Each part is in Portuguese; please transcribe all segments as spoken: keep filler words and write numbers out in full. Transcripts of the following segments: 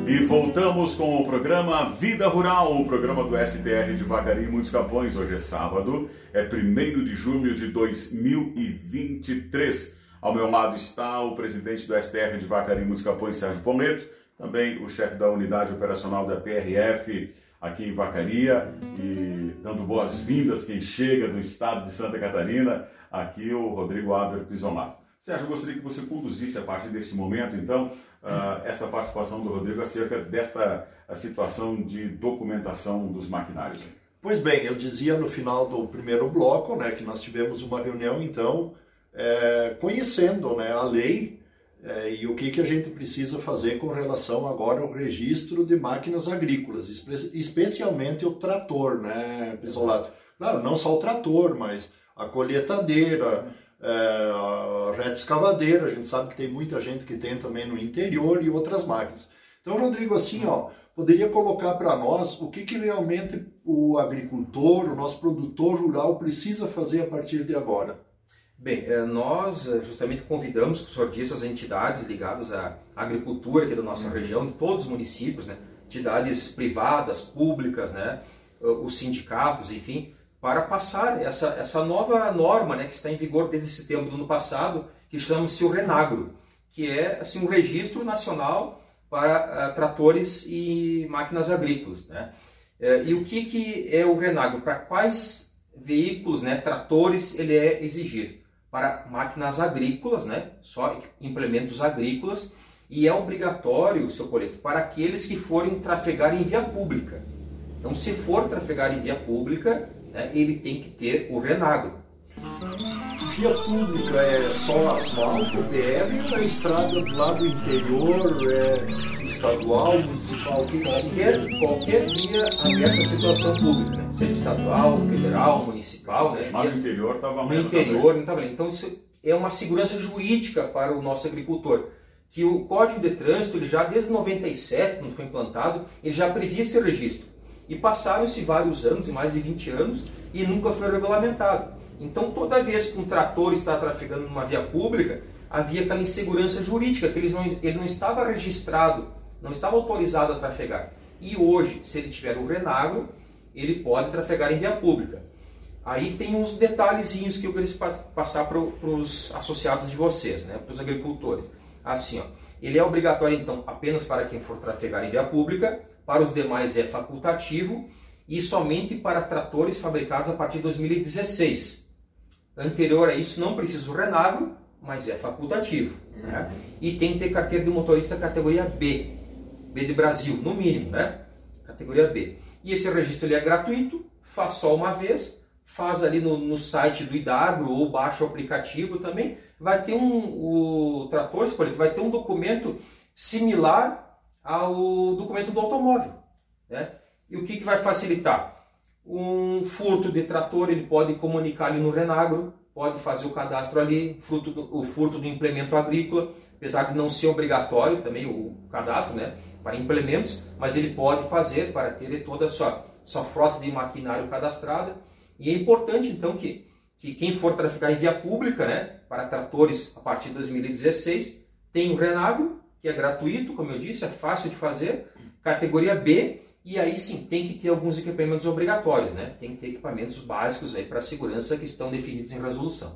E voltamos com o programa Vida Rural, o programa do S T R de Vacaria e Muitos Capões. Hoje é sábado, é primeiro de junho de dois mil e vinte e três. Ao meu lado está o presidente do S T R de Vacaria e Muitos Capões, Sérgio Pometo, também o chefe da unidade operacional da P R F aqui em Vacaria, e dando boas-vindas quem chega do estado de Santa Catarina, aqui o Rodrigo Aver Pisonato. Sérgio, eu gostaria que você conduzisse a partir desse momento, então, uh, esta participação do Rodrigo acerca desta a situação de documentação dos maquinários. Pois bem, eu dizia no final do primeiro bloco, né, que nós tivemos uma reunião, então, é, conhecendo, né, a lei é, e o que, que a gente precisa fazer com relação agora ao registro de máquinas agrícolas, espe especialmente o trator, né, Pisolato? Claro, não só o trator, mas a colheitadeira, É, a reta escavadeira, a gente sabe que tem muita gente que tem também no interior e outras máquinas. Então, Rodrigo, assim, ó, poderia colocar para nós o que, que realmente o agricultor, o nosso produtor rural precisa fazer a partir de agora? Bem, nós justamente convidamos, que o senhor disse, as entidades ligadas à agricultura aqui da nossa região, de todos os municípios, né, entidades privadas, públicas, né, os sindicatos, enfim, para passar essa, essa nova norma, né, que está em vigor desde setembro do ano passado, que chama-se o Renagro, que é assim, um registro nacional para uh, tratores e máquinas agrícolas. Né? Uh, e o que, que é o Renagro? Para quais veículos, né, tratores, ele é exigir? Para máquinas agrícolas, né, só implementos agrícolas, e é obrigatório, seu Poleto, para aqueles que forem trafegar em via pública. Então, se for trafegar em via pública, ele tem que ter o Renagro. Via pública é só asfalto, B R, ou é estrada do lado interior, é estadual, municipal? Que qualquer, qualquer via aberta à situação pública, seja estadual, federal, municipal. Né? Mas no interior estava No interior, não estava. Então isso é uma segurança jurídica para o nosso agricultor. Que o Código de Trânsito, ele já desde noventa e sete, quando foi implantado, ele já previa esse registro. E passaram-se vários anos, e mais de vinte anos, e nunca foi regulamentado. Então, toda vez que um trator está trafegando numa via pública, havia aquela insegurança jurídica, que ele não, ele não estava registrado, não estava autorizado a trafegar. E hoje, se ele tiver o Renagro, ele pode trafegar em via pública. Aí tem uns detalhezinhos que eu queria passar para os associados de vocês, né, para os agricultores. Assim, ó, ele é obrigatório, então, apenas para quem for trafegar em via pública. Para os demais é facultativo e somente para tratores fabricados a partir de dois mil e dezesseis. Anterior a isso não precisa o Renagro, mas é facultativo. Né? E tem que ter carteira de motorista categoria B, B de Brasil, no mínimo, né? Categoria B. E esse registro ele é gratuito, faz só uma vez, faz ali no, no site do Idagro ou baixa o aplicativo também. Vai ter um, o trator, vai ter um documento similar ao documento do automóvel. Né? E o que, que vai facilitar? Um furto de trator, ele pode comunicar ali no Renagro, pode fazer o cadastro ali, fruto do, o furto do implemento agrícola, apesar de não ser obrigatório também o cadastro, né, para implementos, mas ele pode fazer para ter toda a sua, sua frota de maquinário cadastrada. E é importante então que, que quem for trafegar em via pública, né, para tratores a partir de dois mil e dezesseis, tenha o Renagro, que é gratuito, como eu disse, é fácil de fazer, categoria B, e aí sim, tem que ter alguns equipamentos obrigatórios, né? Tem que ter equipamentos básicos aí para a segurança que estão definidos em resolução.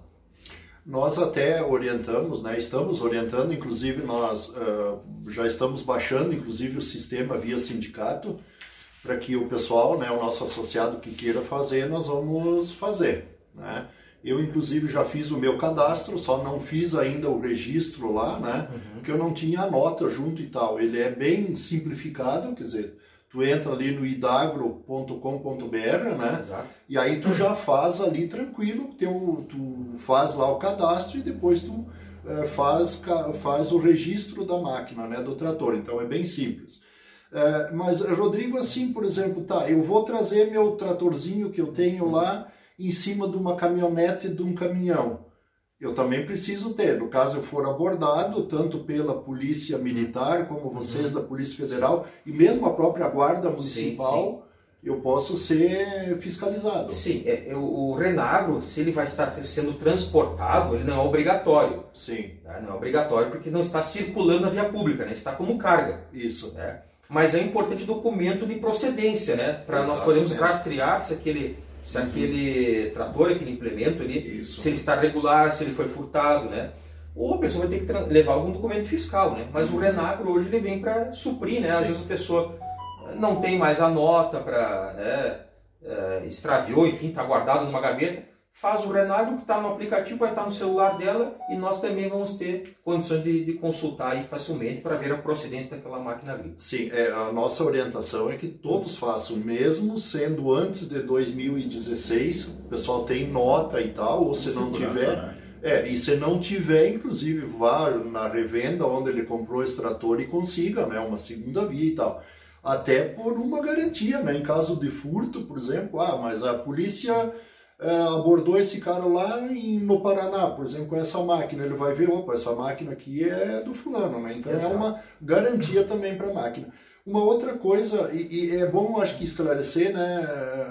Nós até orientamos, né? Estamos orientando, inclusive nós uh, já estamos baixando, inclusive o sistema via sindicato, para que o pessoal, né, o nosso associado que queira fazer, nós vamos fazer, né? Eu, inclusive, já fiz o meu cadastro, só não fiz ainda o registro lá, né? Uhum. Porque eu não tinha a nota junto e tal. Ele é bem simplificado, quer dizer, tu entra ali no idagro ponto com ponto br, né? Exato. E aí tu já faz ali tranquilo, teu, tu faz lá o cadastro e depois tu é, faz, faz o registro da máquina, né? Do trator. Então é bem simples. É, mas, Rodrigo, assim, por exemplo, tá, eu vou trazer meu tratorzinho que eu tenho lá em cima de uma caminhonete de um caminhão. Eu também preciso ter, no caso eu for abordado, tanto pela Polícia Militar, como vocês uhum. da Polícia Federal, sim. e mesmo a própria Guarda Municipal, sim, sim. eu posso ser fiscalizado. Sim, é, é, o Renagro, se ele vai estar sendo transportado, ele não é obrigatório. Sim. Né? Não é obrigatório porque não está circulando na via pública, né? Está como carga. Isso. Né? mas é importante documento de procedência, né? Para nós podermos rastrear se aquele, se uhum. aquele trator, aquele implemento ali, Isso. se ele está regular, se ele foi furtado, né? Ou a pessoa vai ter que levar algum documento fiscal, né? Mas uhum. o Renagro hoje ele vem para suprir, né? Às Sim. vezes a pessoa não tem mais a nota para, né? Uh, extraviou, enfim, está guardado numa gaveta, faz o Renagro, que está no aplicativo, vai estar no celular dela e nós também vamos ter condições de, de consultar aí facilmente para ver a procedência daquela máquina agrícola. Sim, é, a nossa orientação é que todos façam, mesmo sendo antes de dois mil e dezesseis, o pessoal tem nota e tal, ou se não tiver... Né? É, e se não tiver, inclusive, vá na revenda onde ele comprou esse trator e consiga, né, uma segunda via e tal. Até por uma garantia, né? Em caso de furto, por exemplo, ah, mas a polícia é, abordou esse cara lá em, no Paraná, por exemplo, com essa máquina, ele vai ver, opa, essa máquina aqui é do fulano, né? Então Exato. É uma garantia também para a máquina. Uma outra coisa, e, e é bom, acho que esclarecer, né,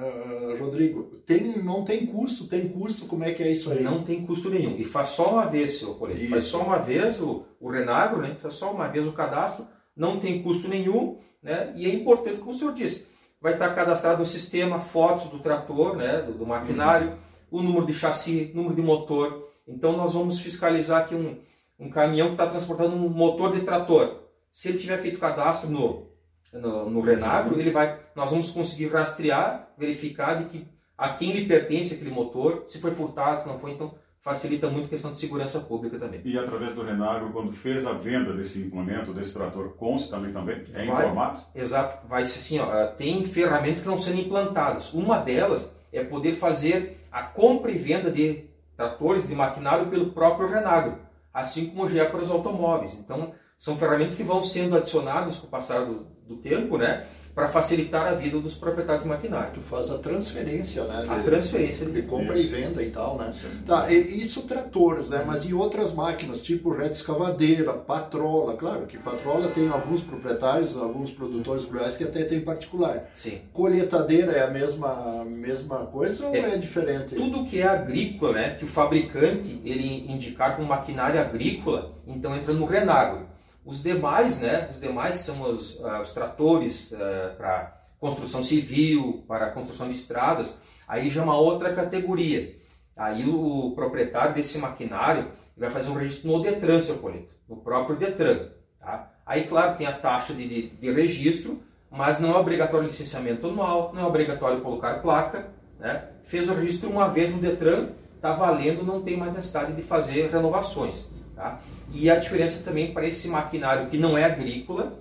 Rodrigo, tem, não tem custo, tem custo, como é que é isso aí? Não tem custo nenhum, e faz só uma vez, seu Polito, faz só uma vez o, o Renagro, né? Faz só uma vez o cadastro, não tem custo nenhum, né? E é importante, como o senhor disse, vai estar cadastrado no sistema fotos do trator, né? do, do maquinário, uhum. o número de chassi, número de motor. Então nós vamos fiscalizar aqui um, um caminhão que está transportando um motor de trator. Se ele tiver feito cadastro no, no, no Renagro, ele vai, nós vamos conseguir rastrear, verificar de que, a quem lhe pertence aquele motor, se foi furtado, se não foi, então facilita muito a questão de segurança pública também. E através do Renagro, quando fez a venda desse implemento, desse trator, consta também, também? É vai, informado? Exato. Vai ser assim, ó, tem ferramentas que estão sendo implantadas. Uma delas é poder fazer a compra e venda de tratores, de maquinário pelo próprio Renagro, assim como já é para os automóveis. Então, são ferramentas que vão sendo adicionadas com o passar do, do tempo, né? Para facilitar a vida dos proprietários de maquinário. Tu faz a transferência, né? A de, transferência. De compra isso. E venda e tal, né? Sim. Tá, e, isso tratores, né? Mas e outras máquinas, tipo reta escavadeira, patrola, claro que patrola tem alguns proprietários, alguns produtores rurais que até tem particular. Sim. Colheitadeira é a mesma, mesma coisa ou é, é diferente? Tudo que é agrícola, né? Que o fabricante ele indicar como maquinária agrícola, então entra no Renagro. Os demais, né, os demais são os, uh, os tratores uh, para construção civil, para construção de estradas, aí já é uma outra categoria. Aí o, o proprietário desse maquinário vai fazer um registro no Detran, seu Polito, no próprio Detran. Tá? Aí, claro, tem a taxa de, de, de registro, mas não é obrigatório licenciamento anual, não é obrigatório colocar placa. Né? Fez o registro uma vez no Detran, está valendo, não tem mais necessidade de fazer renovações. Tá? E a diferença também para esse maquinário que não é agrícola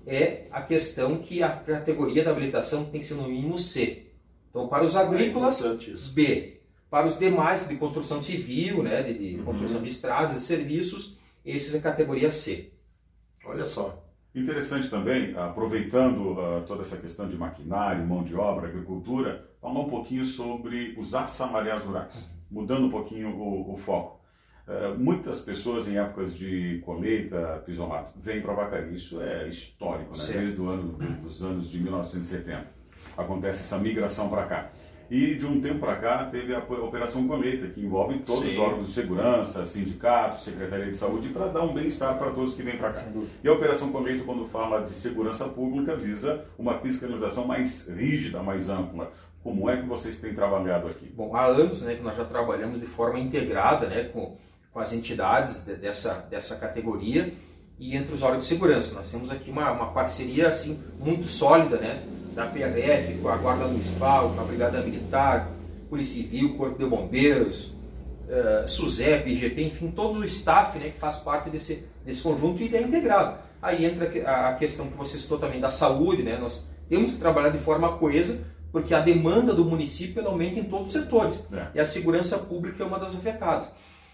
é a questão que a categoria da habilitação tem que ser no mínimo C. Então, para os agrícolas, é B. Para os demais, de construção civil, né, de, de uhum. construção de estradas e serviços, esses é a categoria C. Olha só. Interessante também, aproveitando uh, toda essa questão de maquinário, mão de obra, agricultura, falar um pouquinho sobre os assalariados rurais, mudando um pouquinho o, o foco. Uh, muitas pessoas em épocas de colheita, pisomato, vêm para Vacaria. Isso é histórico, né? Desde o ano, dos anos de mil novecentos e setenta. Acontece essa migração para cá. E de um tempo para cá teve a Operação Colheita, que envolve todos Sim. os órgãos de segurança, sindicatos, Secretaria de Saúde, para dar um bem-estar para todos que vêm para cá. E a Operação Colheita, quando fala de segurança pública, visa uma fiscalização mais rígida, mais ampla. Como é que vocês têm trabalhado aqui? Bom, há anos, né, que nós já trabalhamos de forma integrada, né, com, com as entidades de, dessa, dessa categoria e entre os órgãos de segurança. Nós temos aqui uma, uma parceria assim, muito sólida, né, da P R F, com a Guarda Municipal, com a Brigada Militar, Polícia Civil, Corpo de Bombeiros, uh, SUSEP, I G P, enfim, todos o staff, né, que faz parte desse, desse conjunto e ele é integrado. Aí entra a questão que você citou também da saúde, né, nós temos que trabalhar de forma coesa, porque a demanda do município aumenta em todos os setores, é. E a segurança pública é uma das afetadas.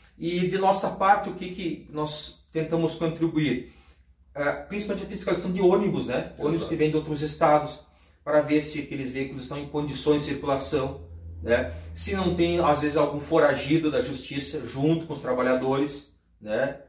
E de nossa parte, o que, que nós tentamos contribuir? Uh, principalmente a fiscalização de ônibus, né, ônibus Exato. Que vêm de outros estados, para ver se aqueles veículos estão em condições de circulação, né? Se não tem, às vezes, algum foragido da justiça junto com os trabalhadores, né?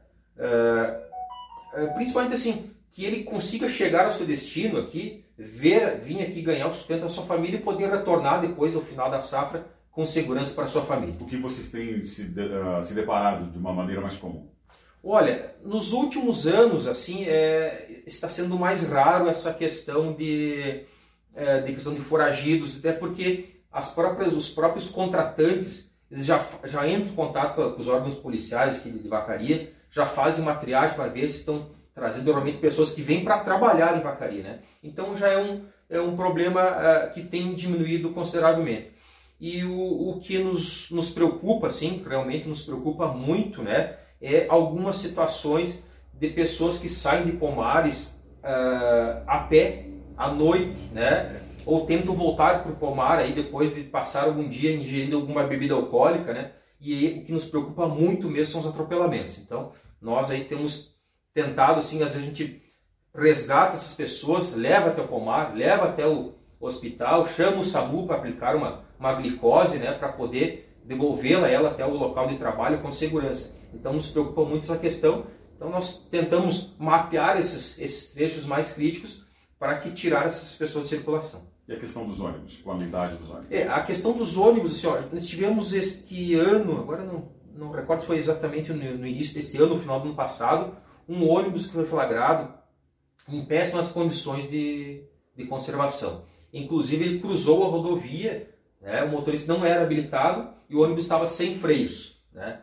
Uh, uh, principalmente assim, que ele consiga chegar ao seu destino aqui, ver, vir aqui ganhar o sustento da sua família e poder retornar depois, ao final da safra, com segurança para a sua família. O que vocês têm se, de, uh, se deparado de uma maneira mais comum? Olha, nos últimos anos, assim, é, está sendo mais raro essa questão de, é, de questão de foragidos, até porque as próprias, os próprios contratantes eles já, já entram em contato com os órgãos policiais aqui de Vacaria, já fazem uma triagem para ver se estão trazendo normalmente pessoas que vêm para trabalhar em Vacaria, né? Então já é um, é um problema uh, que tem diminuído consideravelmente. E o, o que nos, nos preocupa, assim, realmente nos preocupa muito, né? É algumas situações de pessoas que saem de Pomares uh, a pé, à noite, né? Ou tentam voltar para o pomar aí depois de passar algum dia ingerindo alguma bebida alcoólica, né? E aí, o que nos preocupa muito mesmo são os atropelamentos. Então, nós aí temos tentado, assim, às vezes a gente resgata essas pessoas, leva até o pomar, leva até o hospital, chama o SAMU para aplicar uma, uma glicose, né? Para poder devolvê-la ela até o local de trabalho com segurança. Então, nos preocupa muito essa questão. Então, nós tentamos mapear esses, esses trechos mais críticos para que tirar essas pessoas de circulação. E a questão dos ônibus, qualidade dos ônibus? É, a questão dos ônibus, assim, ó, nós tivemos este ano, agora não, não recordo se foi exatamente no, no início deste ano, no final do ano passado, um ônibus que foi flagrado em péssimas condições de, de conservação. Inclusive ele cruzou a rodovia, né, o motorista não era habilitado e o ônibus estava sem freios, né?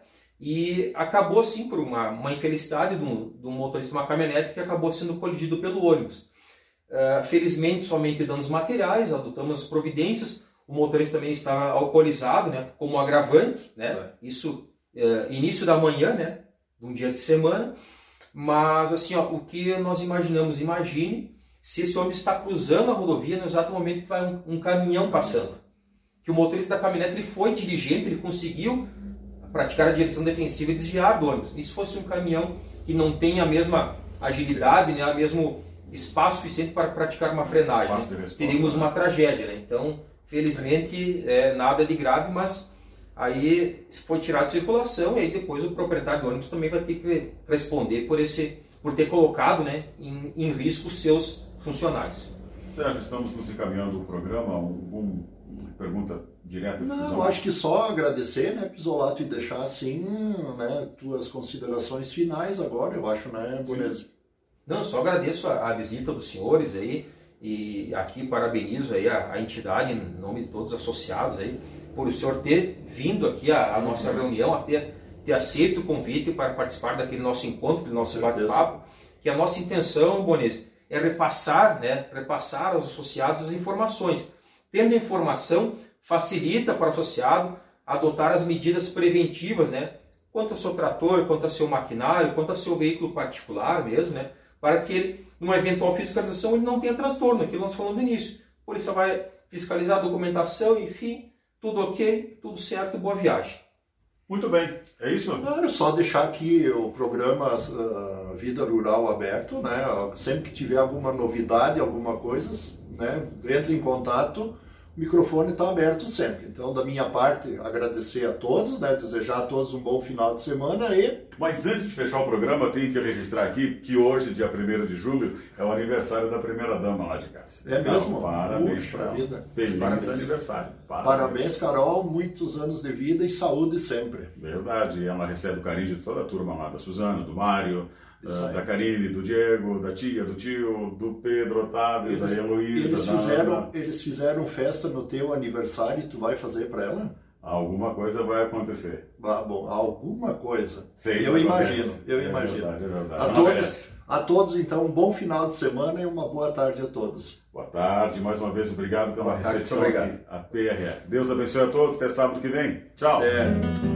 E acabou assim por uma, uma infelicidade de um, de um motorista de uma caminhonete que acabou sendo colidido pelo ônibus. Uh, felizmente, somente danos materiais, adotamos as providências. O motorista também estava alcoolizado, né, como agravante, né? É. Isso uh, início da manhã, né, de um dia de semana. Mas assim, ó, o que nós imaginamos, imagine se esse ônibus está cruzando a rodovia no exato momento que vai um, um caminhão passando. Que o motorista da caminhonete ele foi diligente, ele conseguiu praticar a direção defensiva e desviar do ônibus. E se fosse um caminhão que não tem a mesma agilidade, né, a mesmo espaço suficiente para praticar uma frenagem, teríamos uma tragédia, né? Então, felizmente, é, nada de grave, mas aí foi tirado de circulação e aí depois o proprietário do ônibus também vai ter que responder por, esse, por ter colocado, né, em, em risco os seus funcionários. Sérgio, estamos nos encaminhando o programa, alguma pergunta direta? Não, eu acho que só agradecer, né, Pisolato, e deixar assim, né, tuas considerações finais agora, eu acho, né, Bonese? Não, só agradeço a, a visita dos senhores aí e aqui parabenizo aí a, a entidade em nome de todos os associados aí por o senhor ter vindo aqui à, à nossa reunião, a ter, ter aceito o convite para participar daquele nosso encontro, do nosso bate-papo, que a nossa intenção, Bonese, é repassar, né, repassar aos associados as informações. Tendo informação, facilita para o associado adotar as medidas preventivas, né, quanto ao seu trator, quanto ao seu maquinário, quanto ao seu veículo particular mesmo, né, para que ele, numa eventual fiscalização, ele não tenha transtorno, aquilo que nós falamos no início. A polícia vai fiscalizar a documentação, enfim, tudo ok, tudo certo, boa viagem. Muito bem, é isso? Claro, só deixar aqui o programa uh, Vida Rural aberto, né? Sempre que tiver alguma novidade, alguma coisa, né, entre em contato. O microfone está aberto sempre. Então, da minha parte, agradecer a todos, né? Desejar a todos um bom final de semana e... Mas antes de fechar o programa, eu tenho que registrar aqui que hoje, dia primeiro de julho, é o aniversário da primeira-dama lá de casa. É mesmo? Então, parabéns para vida. Feliz parabéns. aniversário. Parabéns. Parabéns, Carol. Muitos anos de vida e saúde sempre. Verdade. E ela recebe o carinho de toda a turma lá, da Suzana, do Mário, uh, da Karine, do Diego, da tia, do tio, do Pedro Otávio, eles, da Heloísa. Eles fizeram, da... eles fizeram festa no teu aniversário e tu vai fazer para ela? Alguma coisa vai acontecer. Ah, bom, alguma coisa. Sei, eu imagino, eu é imagino. Verdade, é verdade. A todos, a todos, então, um bom final de semana e uma boa tarde a todos. Boa tarde, mais uma vez, obrigado pela boa recepção tarde, aqui, a P R F. Deus abençoe a todos, até sábado que vem. Tchau. É.